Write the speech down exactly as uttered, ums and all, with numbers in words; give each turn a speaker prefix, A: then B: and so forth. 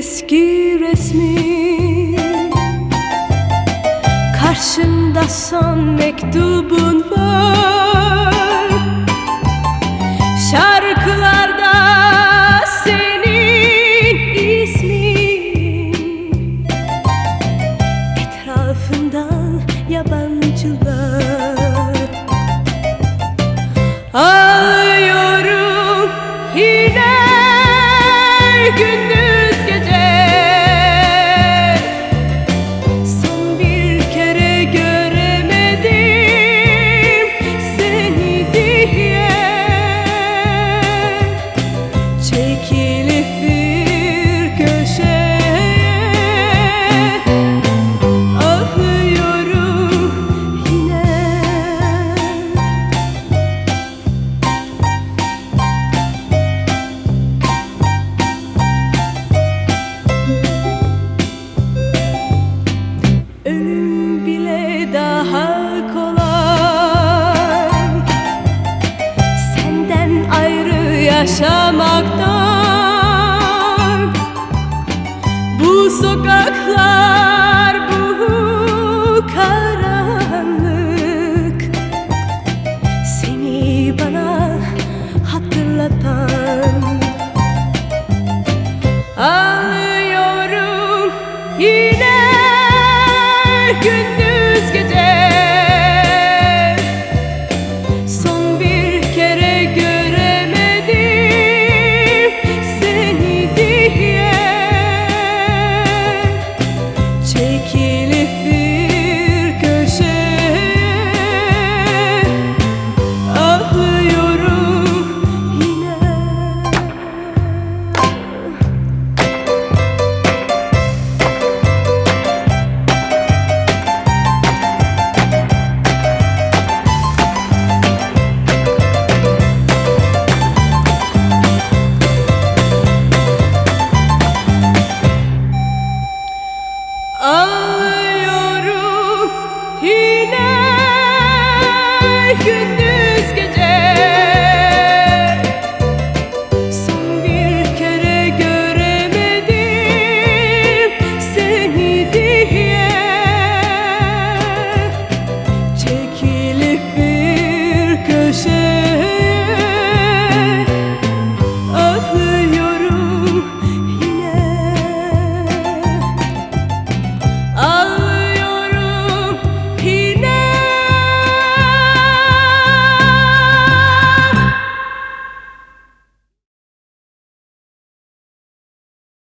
A: eski resmin, karşında son mektubun var. Şarkılarda senin ismin, etrafında yabancılar. Ağlıyorum yine gündüz gece, son bir kere göremedim seni diye. Çekilip bir köşeye ağlıyorum yine. Ölüm bile daha kolay senden ayrı yaşamaktan. Bu sokaklar, bu karanlık, seni bana hatırlatan. Ağlıyorum.